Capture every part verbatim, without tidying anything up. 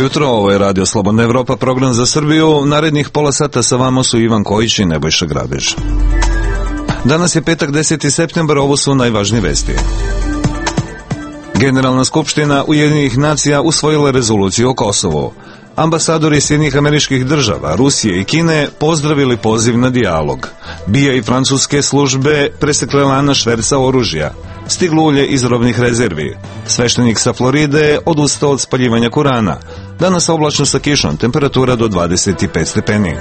jutro, ovo je Radio Slobodna Evropa, program za Srbiju. Narednih pola sata sa vama su Ivan Kojić i Nebojša Grabež. Danas je petak, deseti septembar, ovo su najvažnije vesti. Generalna skupština Ujedinjenih nacija usvojila rezoluciju o Kosovu. Ambasadori Sjedinjenih Američkih Država, Rusije i Kine pozdravili poziv na dijalog. B I A i francuske službe presekle lanac šverca oružja. Stiglo ulje iz robnih rezervi. Sveštenik sa Floride odustao od spaljivanja Kurana. Danas oblačno sa kišom, temperatura do dvadeset pet stepeni.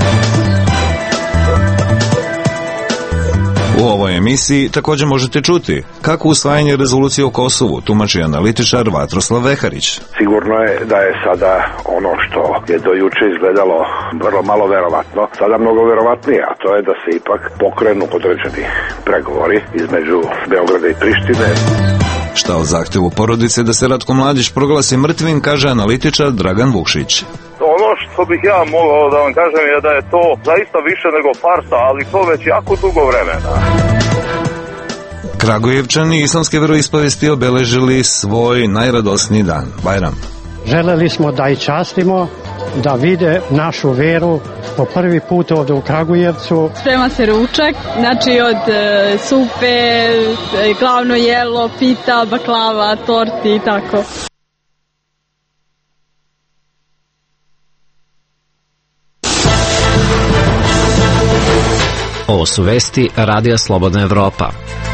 U ovoj emisiji također možete čuti kako usvajanje rezolucije o Kosovu tumači analitičar Vatroslav Veharić. Sigurno je da je sada ono što je do juče izgledalo vrlo malo verovatno, sada mnogo verovatnije, a to je da se ipak pokrenu određeni pregovori između Beograda i Prištine. Šta o zahtevu porodice da se Ratko Mladić proglasi mrtvim, kaže analitičar Dragan Vukšić. Ono što bih ja mogao da vam kažem je da je to zaista više nego farsa, ali to već jako dugo vremena. Kragujevčani islamske veroispovesti obeležili svoj najradosniji dan, Bajram. Želeli smo da ih častimo, da vide našu veru po prvi put ovdje u Kragujevcu. Sprema se ručak, znači od e, supe, e, glavno jelo, pita, baklava, torti i tako. Ovo su vesti Radija Slobodna Evropa.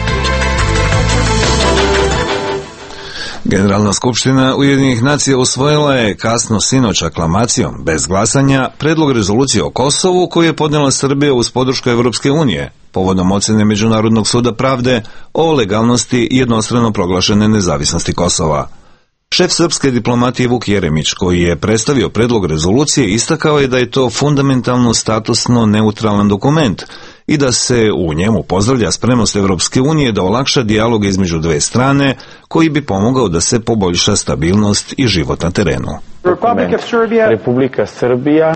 Generalna skupština Ujedinjenih nacija usvojila je kasno sinoć aklamacijom, bez glasanja, predlog rezolucije o Kosovu koju je podnijela Srbija uz podršku Evropske unije, povodom ocjene Međunarodnog suda pravde o legalnosti i jednostrano proglašene nezavisnosti Kosova. Šef srpske diplomatije Vuk Jeremić, koji je predstavio predlog rezolucije, istakao je da je to fundamentalno statusno neutralan dokument i da se u njemu pozdravlja spremnost Evropske unije da olakša dijalog između dve strane koji bi pomogao da se poboljša stabilnost i život na terenu. Republika Srbija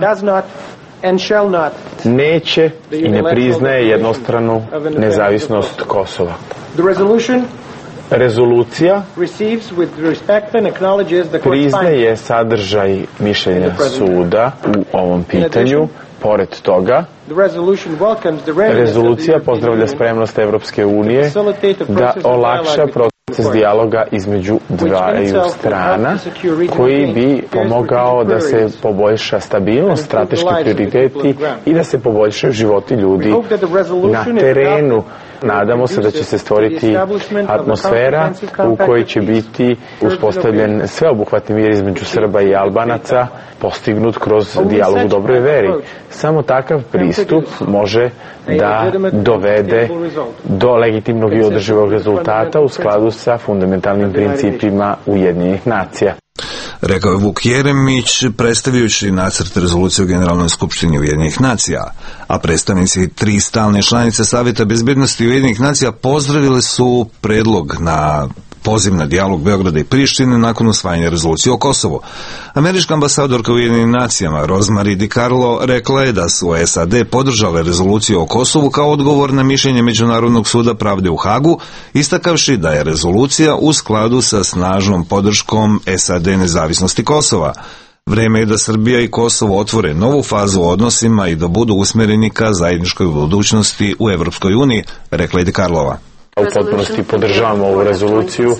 neće i ne priznaje jednostranu nezavisnost Kosova. Rezolucija priznaje sadržaj mišljenja suda u ovom pitanju. Pored toga, rezolucija pozdravlja spremnost Evropske unije da olakša proces dijaloga između dvaju strana koji bi pomogao da se poboljša stabilnost, strateški prioriteti i da se poboljšaju životi ljudi na terenu. Nadamo se da će se stvoriti atmosfera u kojoj će biti uspostavljen sveobuhvatni mir između Srba i Albanaca, postignut kroz dijalog u dobroj veri. Samo takav pristup može da dovede do legitimnog i održivog rezultata u skladu sa fundamentalnim principima Ujedinjenih nacija. Rekao je Vuk Jeremić, predstavljajući nacrt rezolucije u Generalnoj skupštini Ujedinjenih nacija, a predstavnici tri stalne članice Saveta bezbednosti Ujedinjenih nacija pozdravili su predlog na poziv na dijalog Beograda i Prištine nakon usvajanja rezolucije o Kosovu. Američka ambasadorka u Ujedinjenim nacijama Rosemary DiCarlo rekla je da su S A D podržale rezoluciju o Kosovu kao odgovor na mišljenje Međunarodnog suda pravde u Hagu, istakavši da je rezolucija u skladu sa snažnom podrškom S A D nezavisnosti Kosova. Vreme je da Srbija i Kosovo otvore novu fazu u odnosima i da budu usmereni ka zajedničkoj budućnosti u Evropskoj uniji, rekla je DiCarlova. U potpunosti podržavamo ovu rezoluciju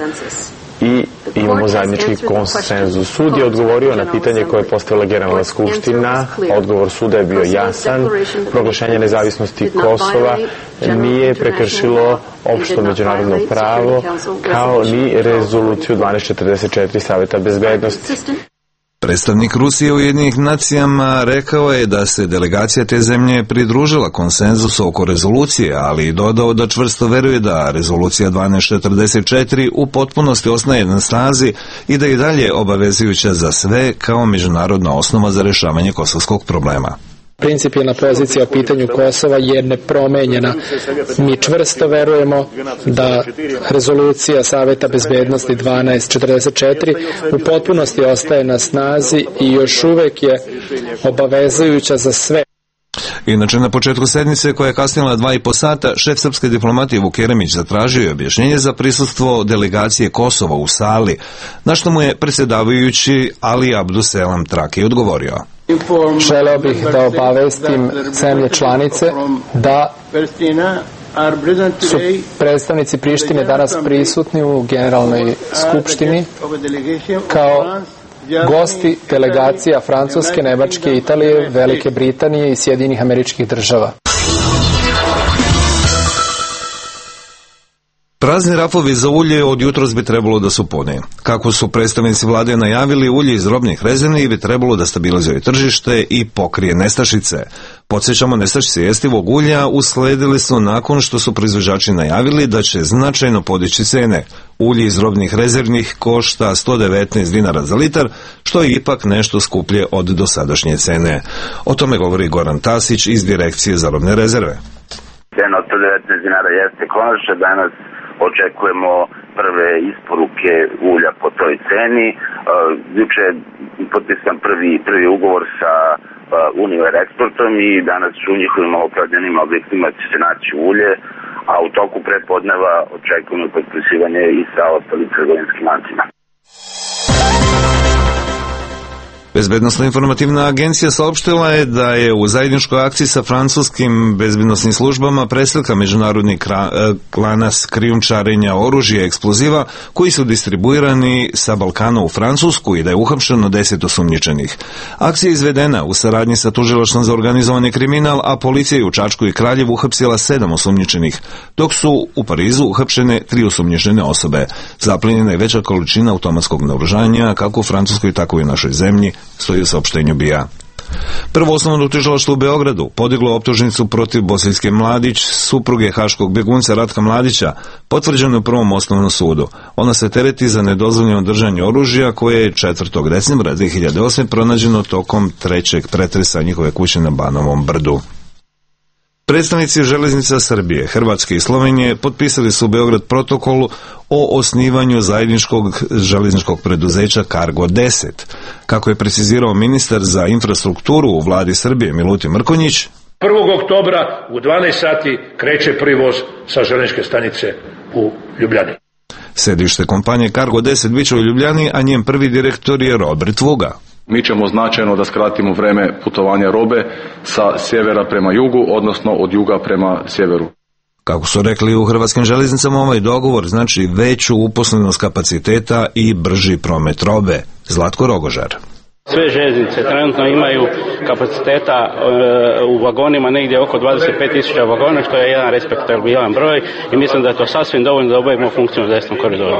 i imamo zajednički konsenzus. Sud je odgovorio na pitanje koje je postavila Generalna skupština. Odgovor suda je bio jasan. Proglašenje nezavisnosti Kosova nije prekršilo opšto međunarodno pravo, kao ni rezoluciju dvanaest četrdeset četiri Saveta bezbednosti. Predstavnik Rusije u Ujedinjenih nacijama rekao je da se delegacija te zemlje pridružila konsenzusu oko rezolucije, ali i dodao da čvrsto veruje da rezolucija dvanaest četrdeset četiri u potpunosti ostaje na snazi i da je dalje obavezujuća za sve kao međunarodna osnova za rešavanje kosovskog problema. Principijelna pozicija o pitanju Kosova je nepromenjena. Mi čvrsto verujemo da rezolucija Saveta bezbednosti dvanaest četrdeset četiri u potpunosti ostaje na snazi i još uvek je obavezujuća za sve. Inače, na početku sednice, koja je kasnila dva i po sata, šef srpske diplomatije Vuk Jeremić zatražio je objašnjenje za prisustvo delegacije Kosova u sali, na što mu je predsjedavajući Ali Abduselam Traki odgovorio. Želeo bih da obavestim zemlje članice da su predstavnici Prištine danas prisutni u Generalnoj skupštini kao gosti delegacija Francuske, Nemačke, Italije, Velike Britanije i Sjedinjenih Američkih Država. Prazni rafovi za ulje od jutros bi trebalo da su puni. Kako su predstavnici vlade najavili, ulje iz robnih rezervi bi trebalo da stabilizuje tržište i pokrije nestašice. Podsjećamo, nestašice jestivog ulja usledili su nakon što su proizvođači najavili da će značajno podići cene. Ulje iz robnih rezervnih košta sto devetnaest dinara za litar, što je ipak nešto skuplje od dosadašnje cene. O tome govori Goran Tasić iz Direkcije za robne rezerve. Cena od sto devetnaest dinara jeste konačna, danas očekujemo prve isporuke ulja po toj ceni. Uh, juče je potpisan prvi, prvi ugovor sa uh, Univer Eksportom i danas u njihovim maloprodajnim objektima će se naći ulje, a u toku prepodneva očekujemo potpisivanje i sa ostalim trgovinskim lancima. Bezbednosno-informativna agencija saopštila je da je u zajedničkoj akciji sa francuskim bezbednosnim službama preslikla međunarodni lanac krijumčarenja oružja i eksploziva koji su distribuirani sa Balkana u Francusku i da je uhapšeno deset osumnjičenih. Akcija je izvedena u saradnji sa Tužilaštvom za organizovani kriminal, a policija je u Čačku i Kraljevu uhapsila sedam osumnjičenih, dok su u Parizu uhapšene tri osumnjičene osobe. Zaplenjena je veća količina automatskog naoružanja kako u Francuskoj, tako i u našoj zemlji, stoji u saopštenju B I A. Prvo osnovno tužilaštvo u Beogradu podiglo optužnicu protiv Bosiljske Mladić, supruge haškog begunca Ratka Mladića, potvrđeno u prvom osnovnom sudu. Ona se tereti za nedozvoljeno držanje oružja koje je četvrtog decembra dve hiljade osme pronađeno tokom trećeg pretresa njihove kuće na Banovom brdu. Predstavnici železnica Srbije, Hrvatske i Slovenije potpisali su u Beograd protokol o osnivanju zajedničkog železničkog preduzeća Cargo deset. Kako je precizirao ministar za infrastrukturu u vladi Srbije Milutin Mrkonjić, prvog oktobra u dvanaest sati kreće prvi voz sa železničke stanice u Ljubljani. Sedište kompanije Cargo deset biće u Ljubljani, a njen prvi direktor je Robert Vuga. Mi ćemo značajno da skratimo vreme putovanja robe sa sjevera prema jugu, odnosno od juga prema sjeveru. Kako su rekli u Hrvatskim železnicama, ovaj dogovor znači veću uposlenost kapaciteta i brži promet robe. Zlatko Rogožar. Sve željeznice trenutno imaju kapaciteta e, u vagonima negdje oko dvadeset pet tisuća vagona, što je jedan respektabilan broj i mislim da je to sasvim dovoljno da obavimo funkciju na desnom koridoru.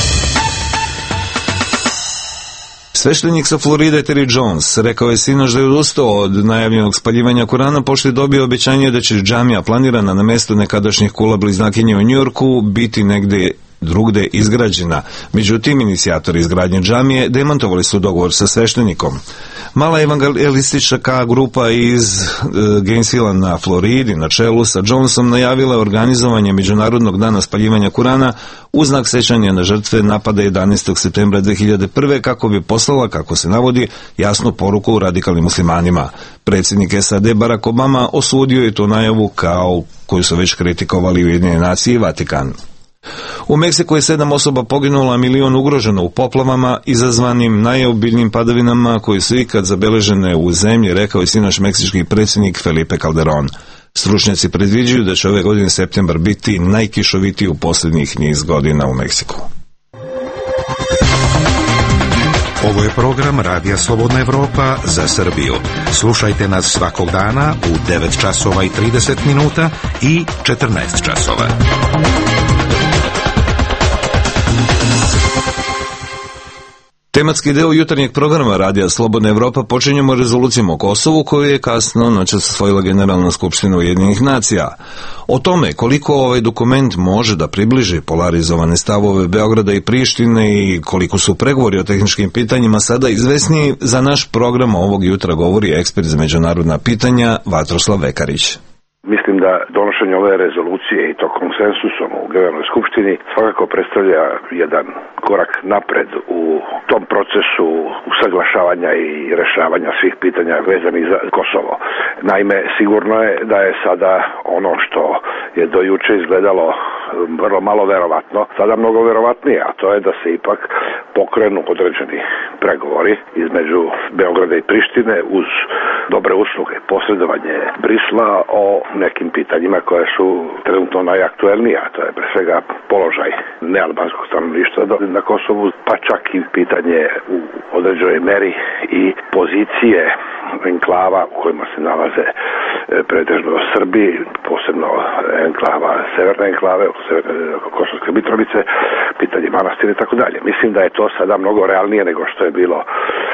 Sveštenik sa Floride Terry Jones rekao je sinoć da je odustao od najavljenog spaljivanja Kurana pošto je dobio obećanje da će džamija planirana na mjestu nekadašnjih kula bliznakinje u Njujorku biti negde drugde izgrađena. Međutim, inicijatori izgradnje džamije demantovali su dogovor sa sveštenikom. Mala evangelistička grupa iz e, Gainesvilla na Floridi na čelu sa Jonesom najavila je organizovanje Međunarodnog dana spaljivanja Kurana u znak sećanja na žrtve napada jedanaestog septembra dve hiljade prve kako bi poslala, kako se navodi, jasnu poruku radikalnim muslimanima. Predsjednik S A D Barack Obama osudio je tu najavu kao koju su već kritikovali Ujedinjene nacije i Vatikan. U Meksiku je sedam osoba poginulo, a milion ugroženo u poplavama izazvanim najobiljnijim padavinama koji su ikad zabeležene u zemlji, rekao je sinoć meksički predsjednik Felipe Calderón. Stručnjaci predviđaju da će ove godine septembar biti najkišovitiji u posljednjih niz godina u Meksiku. Ovo je program Radija Slobodna Evropa za Srbiju. Slušajte nas svakog dana u devet časova i trideset minuta i četrnaest časova. Tematski deo jutarnjeg programa Radija Slobodna Evropa počinjemo rezolucijom o Kosovu koju je kasno noćas usvojila Generalna skupština Ujedinjenih nacija. O tome koliko ovaj dokument može da približi polarizovane stavove Beograda i Prištine i koliko su pregovori o tehničkim pitanjima sada izvesniji, za naš program ovog jutra govori ekspert za međunarodna pitanja Vatroslav Vekarić. Mislim da donošenje ove rezolucije i to konsensusom u Generalnoj skupštini svakako predstavlja jedan korak napred u tom procesu usaglašavanja i rešavanja svih pitanja vezanih za Kosovo. Naime, sigurno je da je sada ono što je do juče izgledalo vrlo malo verovatno, sada mnogo verovatnije, a to je da se ipak pokrenu određeni pregovori između Beograda i Prištine uz dobre usluge, posredovanje Brisla o nekim pitanjima koje su trenutno najaktuelnija, a to je pre svega položaj nealbanskog stanovništva na Kosovu, pa čak i pitanje u određenoj meri i pozicije enklava u kojima se nalaze pretežno Srbi, posebno enklava, severne enklave, severne Kosovske Mitrovice, pitanje manastira i tako dalje. Mislim da je to sada mnogo realnije nego što je bilo e,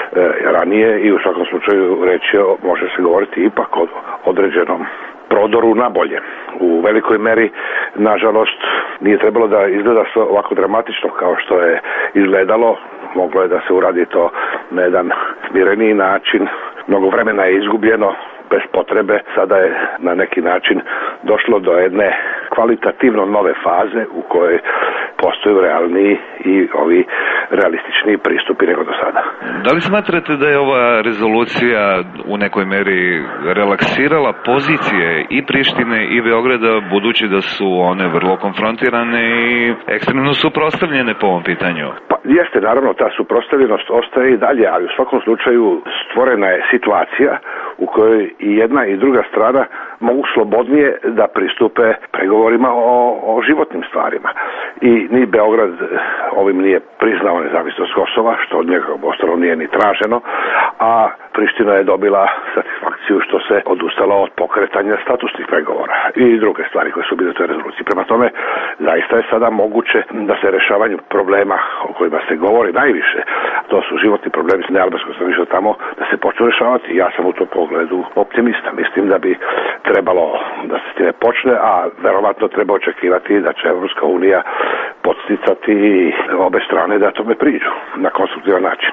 ranije i u svakom slučaju reći može se govoriti ipak o određenom prodoru na bolje. U velikoj meri, nažalost, nije trebalo da izgleda ovako dramatično kao što je izgledalo. Moglo je da se uradi to na jedan smireniji način. Mnogo vremena je izgubljeno bez potrebe. Sada je na neki način došlo do jedne kvalitativno nove faze u kojoj postoje realniji i ovi realističniji pristupi nego do sada. Da li smatrate da je ova rezolucija u nekoj meri relaksirala pozicije i Prištine i Beograda, budući da su one vrlo konfrontirane i ekstremno suprotstavljene po ovom pitanju? Pa jeste, naravno, ta suprotstavljenost ostaje i dalje, ali u svakom slučaju stvorena je situacija u kojoj i jedna i druga strana mogu slobodnije da pristupe pregovorima o, o životnim stvarima. I ni Beograd ovim nije priznao nezavisnost Kosova, što od njega ostalo nije ni traženo, a Priština je dobila satisfakciju što se odustala od pokretanja statusnih pregovora i druge stvari koje su bile u toj rezoluciji. Prema tome, zaista je sada moguće da se rešavanju problema o kojima se govori najviše, to su životni problemi s nealbanskog stanovništva tamo, da se počnu rešavati. Ja sam u tom pogledu optimista. Mislim da bi trebalo da se s time počne, a verovatno treba očekivati da će Evropska unija podsticati obe strane da tome priđu na konstruktivan način.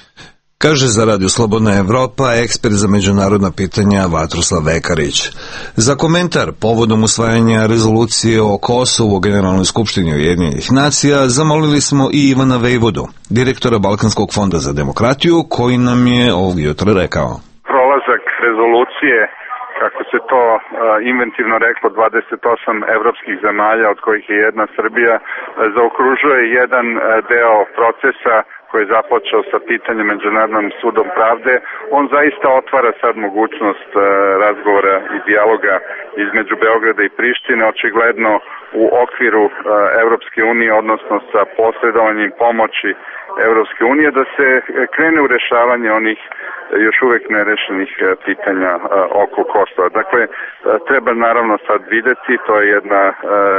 Kaže za Radio Slobodna Evropa ekspert za međunarodna pitanja Vatroslav Vekarić. Za komentar povodom usvajanja rezolucije o Kosovu u Generalnoj skupštini Ujedinjenih nacija zamolili smo i Ivana Vejvodu, direktora Balkanskog fonda za demokratiju, koji nam je ovog jutra rekao. Prolazak rezolucije, kako se to uh, inventivno reklo, dvadeset osam evropskih zemalja, od kojih je jedna Srbija, uh, zaokružuje jedan uh, deo procesa koji je započeo sa pitanjem Međunarodnom sudom pravde. On zaista otvara sad mogućnost uh, razgovora i dijaloga između Beograda i Prištine, očigledno u okviru uh, Evropske unije, odnosno sa posredovanjem pomoći Evropske unije, da se krene u rešavanje onih još uvek nerešenih pitanja uh, oko Kosova. Dakle, uh, treba naravno sad videti, to je jedna uh,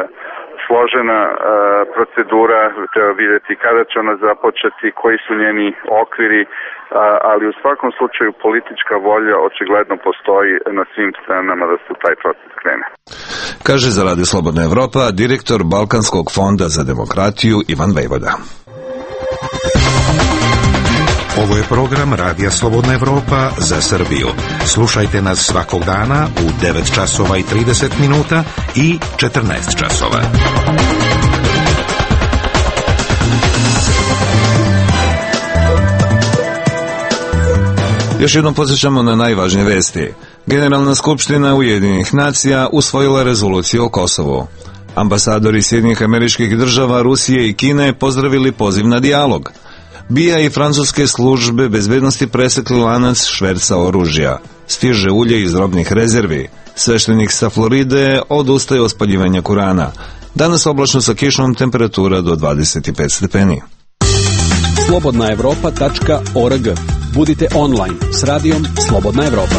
složena uh, procedura, treba videti kada će ona započeti, koji su njeni okviri, uh, ali u svakom slučaju politička volja očigledno postoji na svim stranama da se taj proces krene. Kaže za Radio Slobodna Evropa direktor Balkanskog fonda za demokratiju Ivan Vejvoda. Ovo je program Radija Slobodna Evropa za Srbiju. Slušajte nas svakog dana u devet časova i trideset minuta i četrnaest časova. Još jednom podsjećamo na najvažnije vesti. Generalna skupština Ujedinjenih nacija usvojila rezoluciju o Kosovu. Ambasadori Sjedinjenih Američkih Država, Rusije i Kine pozdravili poziv na dijalog. B I A i francuske službe bezbednosti presekli lanac šverca oružja. Stiže ulje iz robnih rezervi. Sveštenik sa Floride odustaje od spaljivanja Kurana. Danas oblačno sa kišom, temperatura do dvadeset pet stepeni. slobodna evropa tačka org. Budite online s radijom Slobodna Evropa.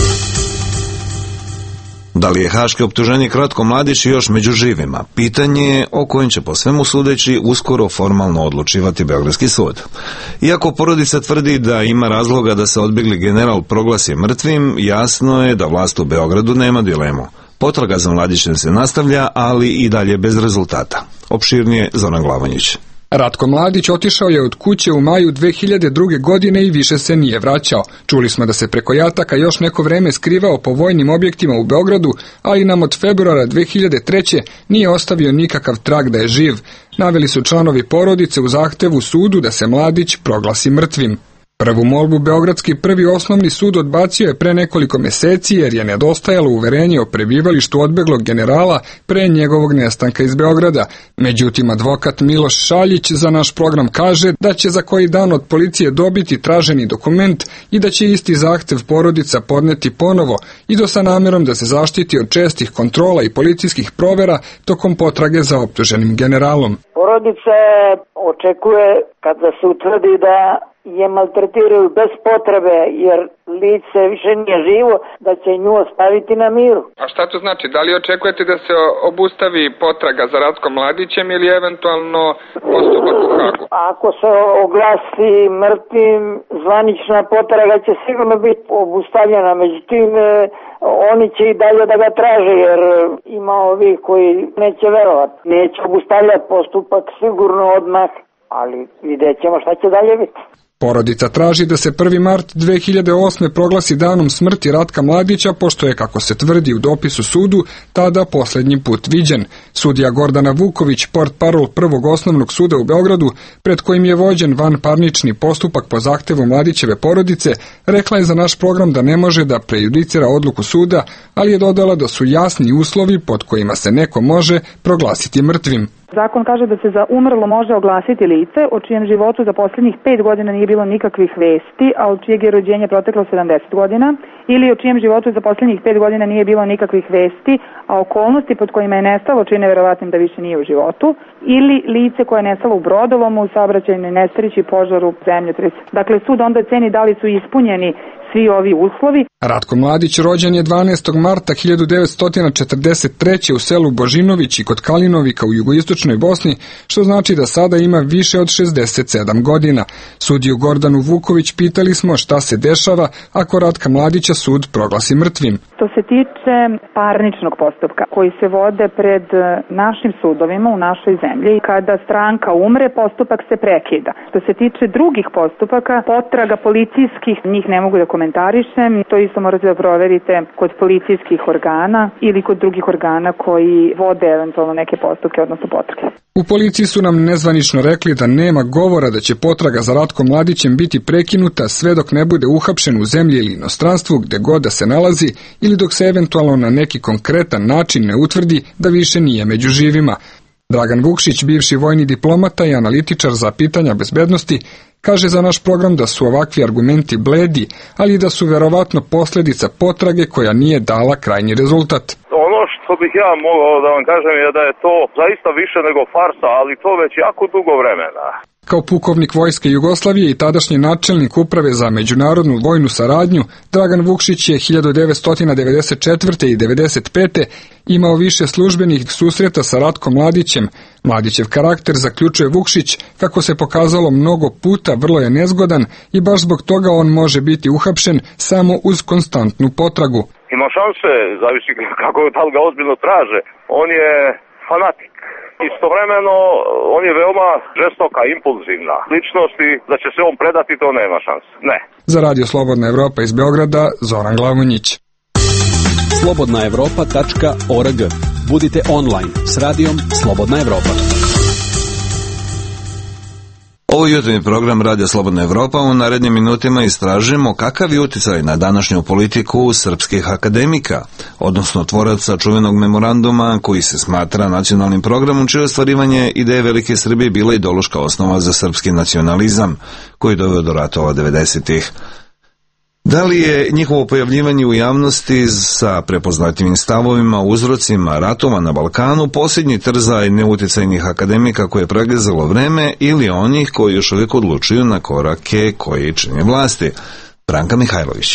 Da li je haške optuženik Ratko Mladić još među živima? Pitanje je o kojem će po svemu sudeći uskoro formalno odlučivati Beogradski sud. Iako porodica tvrdi da ima razloga da se odbjegli general proglasi mrtvim, jasno je da vlast u Beogradu nema dilemu. Potraga za Mladićem se nastavlja, ali i dalje bez rezultata. Opširnije Zoran Glavonjić. Ratko Mladić otišao je od kuće u maju dve hiljade druge. godine i više se nije vraćao. Čuli smo da se preko jataka još neko vreme skrivao po vojnim objektima u Beogradu, ali nam od februara dve hiljade treće. nije ostavio nikakav trag da je živ. Naveli su članovi porodice u zahtevu sudu da se Mladić proglasi mrtvim. Prvu molbu Beogradski prvi osnovni sud odbacio je pre nekoliko meseci jer je nedostajalo uverenje o prebivalištu odbeglog generala pre njegovog nestanka iz Beograda. Međutim, advokat Miloš Šaljić za naš program kaže da će za koji dan od policije dobiti traženi dokument i da će isti zahtev porodica podneti ponovo i to sa namjerom da se zaštiti od čestih kontrola i policijskih provera tokom potrage za optuženim generalom. Porodica očekuje kada se utvrdi da je maltretiraju bez potrebe jer lice više nije živo, da će nju ostaviti na miru. A šta to znači? Da li očekujete da se obustavi potraga za Ratkom Mladićem ili eventualno postupak u Hagu? Ako se oglasi mrtvim, zvanična potraga će sigurno biti obustavljena, međutim oni će i dalje da ga traže jer ima ovi koji neće verovati. Neće obustavljati postupak sigurno odmah, ali vidjet ćemo šta će dalje biti. Porodica traži da se prvi mart dve hiljade osme. proglasi danom smrti Ratka Mladića, pošto je, kako se tvrdi u dopisu sudu, tada posljednji put viđen. Sudija Gordana Vuković, portparol Prvog osnovnog suda u Beogradu, pred kojim je vođen vanparnični postupak po zahtevu Mladićeve porodice, rekla je za naš program da ne može da prejudicira odluku suda, ali je dodala da su jasni uslovi pod kojima se neko može proglasiti mrtvim. Zakon kaže da se za umrlo može oglasiti lice o čijem životu za posljednjih pet godina nije bilo nikakvih vesti, a od čijeg je rođenje proteklo sedamdeset godina, ili o čijem životu za posljednjih pet godina nije bilo nikakvih vesti, a okolnosti pod kojima je nestalo čine verovatnim da više nije u životu, ili lice koje je nestalo u brodolomu, u saobraćajnoj nesreći, požaru, zemljotresa. Dakle, sud onda ceni da li su ispunjeni svi ovi uslovi. Ratko Mladić rođen je dvanaestog marta hiljadu devetsto četrdeset treće. u selu Božinovići kod Kalinovika u jugoistočnoj Bosni, što znači da sada ima više od šezdeset sedam godina. Sudiju Gordanu Vuković pitali smo šta se dešava ako Ratka Mladića sud proglasi mrtvim. Što se tiče parničnog postupka koji se vode pred našim sudovima u našoj zemlji, kada stranka umre, postupak se prekida. Što se tiče drugih postupaka, potraga policijskih, njih ne mogu da komentarišem, to isto morate da proverite kod policijskih organa ili kod drugih organa koji vode eventualno neke postupke, odnosno potrage. U policiji su nam nezvanično rekli da nema govora da će potraga za Ratkom Mladićem biti prekinuta sve dok ne bude uhapšen u zemlji ili inostranstvu gde god da se nalazi ili dok se eventualno na neki konkretan način ne utvrdi da više nije među živima. Dragan Vukšić, bivši vojni diplomata i analitičar za pitanja bezbednosti, kaže za naš program da su ovakvi argumenti bledi, ali da su verovatno posljedica potrage koja nije dala krajnji rezultat. Ono što bih ja mogao da vam kažem je da je to zaista više nego farsa, ali to već jako dugo vremena. Kao pukovnik Vojske Jugoslavije i tadašnji načelnik Uprave za međunarodnu vojnu saradnju, Dragan Vukšić je hiljadu devetsto devedeset četvrte. i devedeset pete. imao više službenih susreta sa Ratkom Mladićem. Mladićev karakter, zaključuje Vukšić, kako se pokazalo mnogo puta, vrlo je nezgodan i baš zbog toga on može biti uhapšen samo uz konstantnu potragu. Ima šanse, zavisi kako da li ga ozbiljno traže. On je fanatik. Istovremeno, on je veoma žestoka, impulzivna ličnost i da će se on predati, to nema šanse. Ne. Za Radio Slobodna Evropa iz Beograda, Zoran Glavonjić. slobodna evropa tačka org. Budite online s radijom Slobodna Evropa. Ovo jutarnji program Radio Slobodna Evropa. U narednim minutima istražujemo kakav je utjecaj na današnju politiku srpskih akademika, odnosno tvoraca čuvenog memoranduma koji se smatra nacionalnim programom, čije ostvarivanje ideje Velike Srbije bila ideološka osnova za srpski nacionalizam, koji je doveo do ratova devedesetih. Da li je njihovo pojavljivanje u javnosti sa prepoznatljivim stavovima, uzrocima ratova na Balkanu posljednji trzaj neutjecajnih akademika koje je pregazalo vreme ili onih koji još uvijek odlučuju na korake koji čine vlasti? Branka Mihajlović.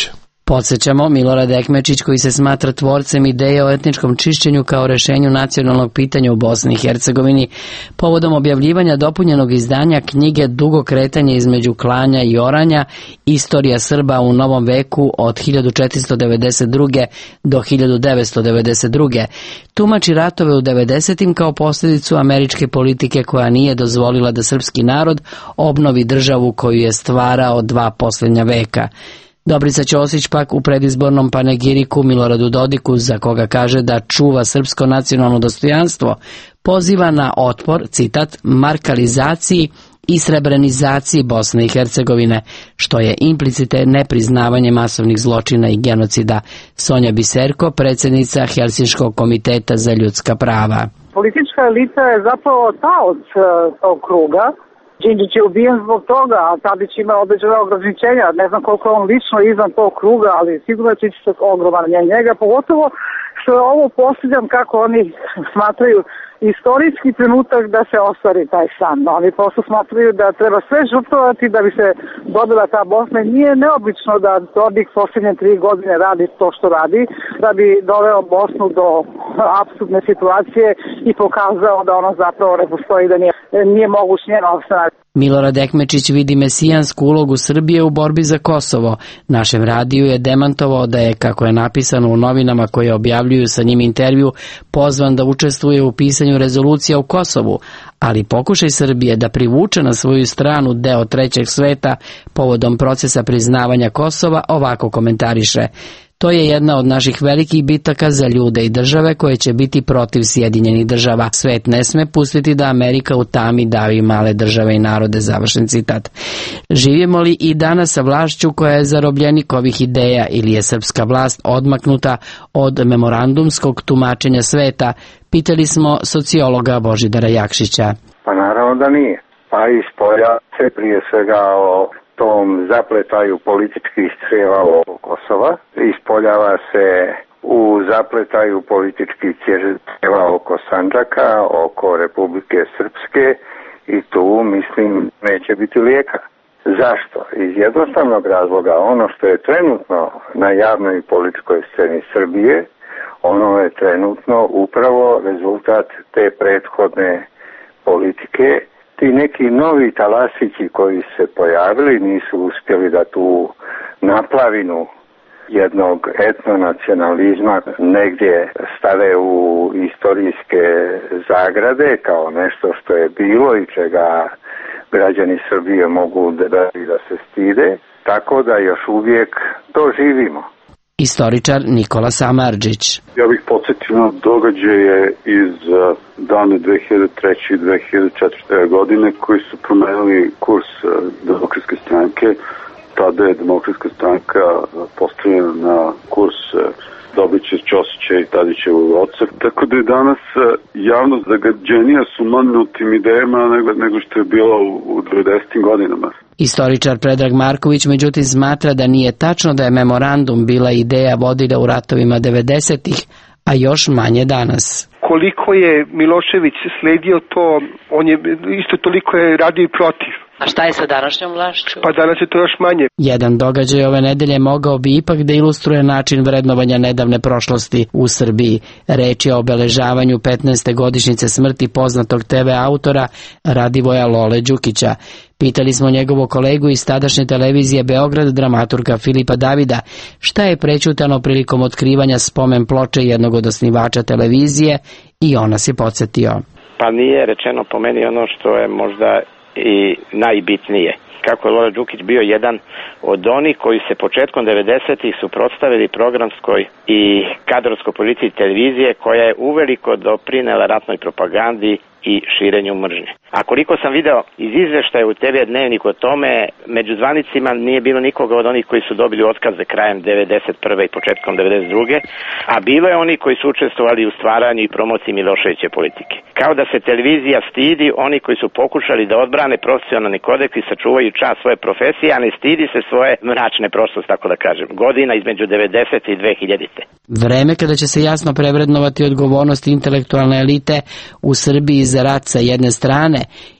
Podsećamo, Milorad Ekmečić, koji se smatra tvorcem ideje o etničkom čišćenju kao rešenju nacionalnog pitanja u Bosni i Hercegovini, povodom objavljivanja dopunjenog izdanja knjige Dugo kretanje između klanja i oranja, Istorija Srba u novom veku od hiljadu četiristo devedeset druge. do hiljadu devetsto devedeset druge. tumači ratove u devedesetim kao posljedicu američke politike koja nije dozvolila da srpski narod obnovi državu koju je stvarao dva posljednja veka. Dobrica Ćosić pak u predizbornom panegiriku Miloradu Dodiku, za koga kaže da čuva srpsko nacionalno dostojanstvo, poziva na otpor, citat, markalizaciji i srebrenizaciji Bosne i Hercegovine, što je implicite nepriznavanje masovnih zločina i genocida. Sonja Biserko, predsjednica Helsinškog komiteta za ljudska prava. Politička elita je zapravo taoc tog kruga. Đinđić je ubijen zbog toga, a Tadić ima određena ograničenja. Ne znam koliko je on lično izvan tog kruga, ali sigurno je čitac ogroman njega, pogotovo što je ovo posljedan, kako oni smatraju, istorijski trenutak da se ostvari taj san. Oni prosto smatraju da treba sve žrtvovati da bi se dobila ta Bosna. Nije neobično da Dodik posljednje tri godine radi to što radi, da bi doveo Bosnu do apsurdne situacije i pokazao da ona zapravo ne postoji, da nije, nije moguć njen opstanak. Milorad Ekmečić vidi mesijansku ulogu Srbije u borbi za Kosovo. Našem radiju je demantovao da je, kako je napisano u novinama koje objavljuju sa njim intervju, pozvan da učestvuje u pisanju rezolucija u Kosovu, ali pokušaj Srbije da privuče na svoju stranu deo trećeg sveta povodom procesa priznavanja Kosova ovako komentariše: to je jedna od naših velikih bitaka za ljude i države koje će biti protiv Sjedinjenih država. Svet ne sme pustiti da Amerika u tami davi male države i narode, završen citat. Živimo li i danas sa vlašću koja je zarobljenik ovih ideja ili je srpska vlast odmaknuta od memorandumskog tumačenja sveta? Pitali smo sociologa Božidara Jakšića. Pa naravno da nije. Pa ispolja se prije svega o tom zapletaju političkih strijeva oko Kosova, ispoljava se u zapletaju političkih strijeva oko Sandžaka, oko Republike Srpske i tu, mislim, neće biti lijeka. Zašto? Iz jednostavnog razloga, ono što je trenutno na javnoj političkoj sceni Srbije, ono je trenutno upravo rezultat te prethodne politike. Ti neki novi talasići koji se pojavili nisu uspjeli da tu naplavinu jednog etnonacionalizma negdje stave u istorijske zagrade kao nešto što je bilo i čega građani Srbije mogu da, da se stide, tako da još uvijek to živimo. Istoričar Nikola Samardžić. Ja bih podsjetio na događaje iz dane dve hiljade treće i dve hiljade četvrte godine koji su promenili kurs Demokratske stranke. Tada je Demokratska stranka postavljena na kurs Dobrića, Ćosića i Tadićevog oca. Tako da je danas javnost zagađenija sumanutim idejama nego, nego što je bilo u, u devedesetim godinama. Istoričar Predrag Marković međutim smatra da nije tačno da je memorandum bila ideja vodilja u ratovima devedesetih, a još manje danas. Koliko je Milošević sledio to, on je isto toliko je radio i protiv. A šta je sa današnjom vlašću? Pa danas je to još manje. Jedan događaj ove nedelje mogao bi ipak da ilustruje način vrednovanja nedavne prošlosti u Srbiji. Reč je o obeležavanju petnaeste godišnjice smrti poznatog te ve autora Radivoja Lole Đukića. Pitali smo njegovo kolegu iz tadašnje televizije Beograd, dramaturga Filipa Davida, šta je prećutano prilikom otkrivanja spomen ploče jednog od osnivača televizije, i on nas je podsjetio. Pa nije rečeno po meni ono što je možda i najbitnije. Kako je Lole Đukić bio jedan od onih koji se početkom devedesetih suprotstavili programskoj i kadrovskoj politici televizije koja je uveliko doprinela ratnoj propagandi i širenju mržnje. A koliko sam video iz izveštaja u te ve dnevnik o tome, među zvanicima nije bilo nikoga od onih koji su dobili otkaze krajem devedeset prve i početkom devedeset druge, a bilo je oni koji su učestvovali u stvaranju i promociji Miloševiće politike. Kao da se televizija stidi oni koji su pokušali da odbrane profesionalni kodeks i sačuvaju čast svoje profesije, a ne stidi se svoje mračne prošlosti, tako da kažem, godina između devedesete i dve hiljadite. Vreme kada će se jasno prevrednovati odgovornost intelektualne elite u Srbiji za rat sa jedne strane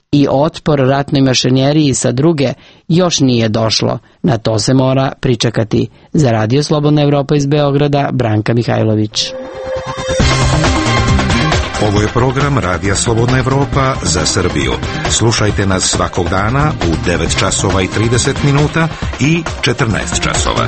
i otpor ratnoj mašineriji sa druge još nije došlo. Na to se mora pričekati. Za Radio Slobodna Evropa iz Beograda, Branka Mihajlović. Ovo je program Radija Slobodna Evropa za Srbiju. Slušajte nas svakog dana u devet časova i trideset minuta i četrnaest časova.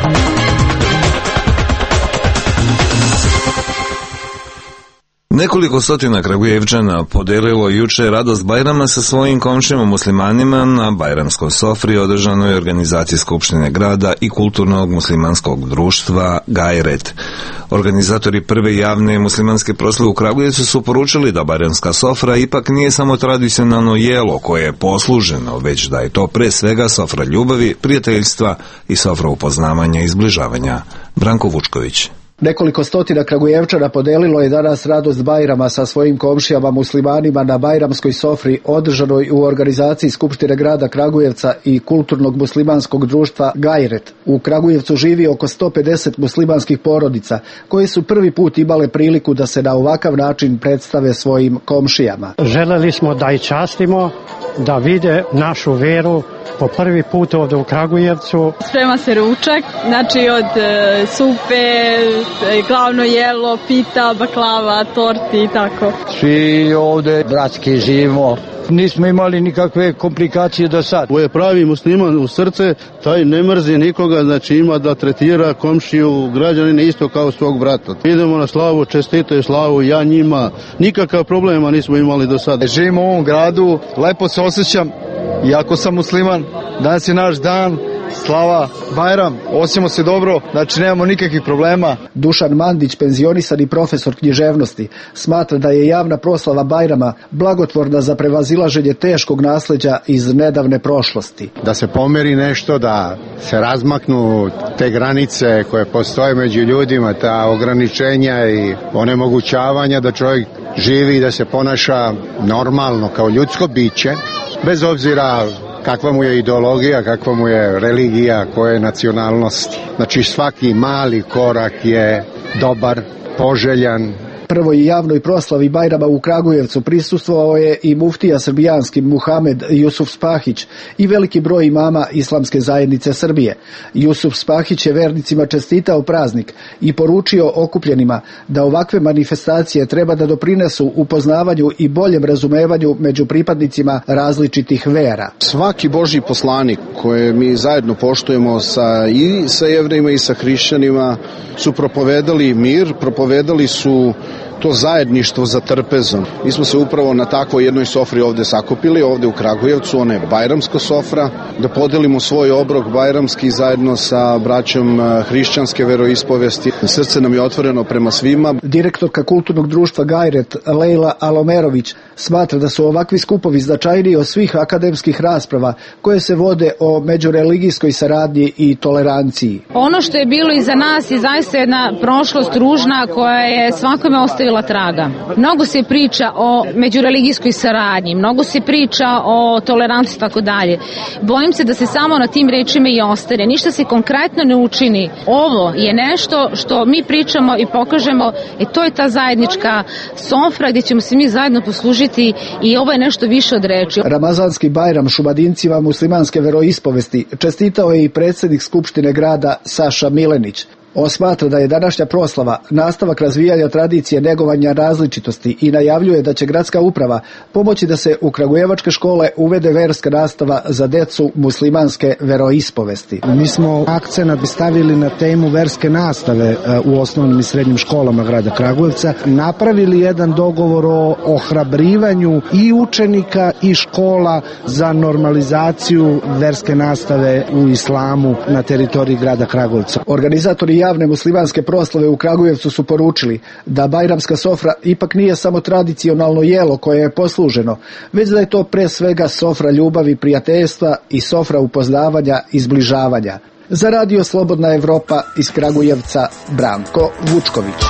Nekoliko stotina Kragujevčana podelilo juče radost Bajrama sa svojim komšijama muslimanima na Bajramskoj sofri održanoj organizaciji Skupštine grada i kulturnog muslimanskog društva Gajret. Organizatori prve javne muslimanske proslave u Kragujevcu su poručili da Bajramska sofra ipak nije samo tradicionalno jelo koje je posluženo, već da je to pre svega sofra ljubavi, prijateljstva i sofra upoznavanja i zbližavanja. Branko Vučković. Nekoliko stotina Kragujevčana podelilo je danas radost Bajrama sa svojim komšijama muslimanima na Bajramskoj sofri održanoj u organizaciji Skupštine grada Kragujevca i kulturnog muslimanskog društva Gajret. U Kragujevcu živi oko sto pedeset muslimanskih porodica koji su prvi put imale priliku da se na ovakav način predstave svojim komšijama. Želeli smo da i častimo, da vide našu veru po prvi put ovdje u Kragujevcu. Sprema se ručak, znači od e, supe, glavno jelo, pita, baklava, torti i tako. Svi ovdje bratski živimo. Nismo imali nikakve komplikacije do sad. Ovo je pravi musliman u srce, taj ne mrzi nikoga, znači ima da tretira komšiju građanine isto kao svog brata. Idemo na slavu, čestitaju slavu, ja njima, nikakav problema nismo imali do sada. Živimo u ovom gradu, lepo se osjećam, iako sam musliman, danas je naš dan, slava, Bajram, osjećamo se dobro, znači nemamo nikakvih problema. Dušan Mandić, penzionisani profesor književnosti, smatra da je javna proslava Bajrama blagotvorna za prevazilaženje teškog nasleđa iz nedavne prošlosti. Da se pomeri nešto, da se razmaknu te granice koje postoje među ljudima, ta ograničenja i onemogućavanja da čovjek živi i da se ponaša normalno kao ljudsko biće, bez obzira kakva mu je ideologija, kakva mu je religija, koje je nacionalnosti. Znači svaki mali korak je dobar, poželjan. Prvoj javnoj proslavi Bajrama u Kragujevcu prisustvovao je i muftija srbijanski Muhamed Jusuf Spahić i veliki broj imama Islamske zajednice Srbije. Jusuf Spahić je vernicima čestitao praznik i poručio okupljenima da ovakve manifestacije treba da doprinesu upoznavanju i boljem razumevanju među pripadnicima različitih vera. Svaki Božji poslanik koje mi zajedno poštujemo sa, i sa Jevrejima i sa hrišćanima su propovedali mir, propovedali su to zajedništvo za trpezom. Mi smo se upravo na takvoj jednoj sofri ovdje sakupili, ovdje u Kragujevcu, ona je Bajramska sofra, da podelimo svoj obrok bajramski zajedno sa braćom hrišćanske veroispovesti. Srce nam je otvoreno prema svima. Direktorka kulturnog društva Gajret, Lejla Alomerović, smatra da su ovakvi skupovi značajniji od svih akademskih rasprava koje se vode o međureligijskoj saradnji i toleranciji. Ono što je bilo iza nas je zaista jedna prošlost ružna koja je svakome ostavila traga. Mnogo se priča o međureligijskoj saradnji, mnogo se priča o toleranciji i tako dalje. Bojim se da se samo na tim rečima i ostane. Ništa se konkretno ne učini. Ovo je nešto što mi pričamo i pokažemo, e to je ta zajednička sofra gdje ćemo se mi zajedno poslužiti i ovo je nešto više od reči. Ramazanski Bajram šumadincima muslimanske veroispovesti čestitao je i predsjednik Skupštine grada Saša Milenić. On smatra da je današnja proslava nastavak razvijanja tradicije negovanja različitosti i najavljuje da će gradska uprava pomoći da se u kragujevačke škole uvede verska nastava za decu muslimanske veroispovesti. Mi smo akcenat stavili na temu verske nastave u osnovnim i srednjim školama grada Kragujevca, napravili jedan dogovor o ohrabrivanju i učenika i škola za normalizaciju verske nastave u islamu na teritoriji grada Kragujevca. Organizatori javne muslimanske proslave u Kragujevcu su poručili da bajramska sofra ipak nije samo tradicionalno jelo koje je posluženo, već da je to pre svega sofra ljubavi, prijateljstva i sofra upoznavanja i zbližavanja. Za Radio Slobodna Evropa iz Kragujevca, Branko Vučković.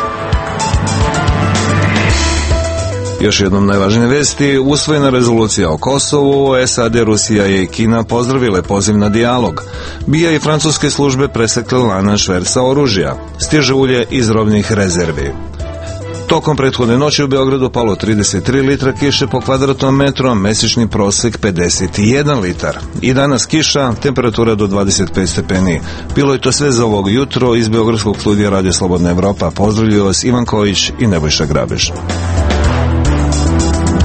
Još jednom najvažnije vesti, usvojena rezolucija o Kosovu, S A D, Rusija i Kina pozdravile poziv na dijalog. B I A i francuske službe presekle lanac šverca oružja. Stiže ulje iz robnih rezervi. Tokom prethodne noći u Beogradu palo trideset tri litra kiše po kvadratnom metru, mesečni prosek pedeset jedan litar. I danas kiša, temperatura do dvadeset pet stepeni. Bilo je to sve za ovog jutro. Iz Beogradskog studija Radio Slobodna Evropa pozdravljaju vas Ivan Kojić i Nebojša Grabež.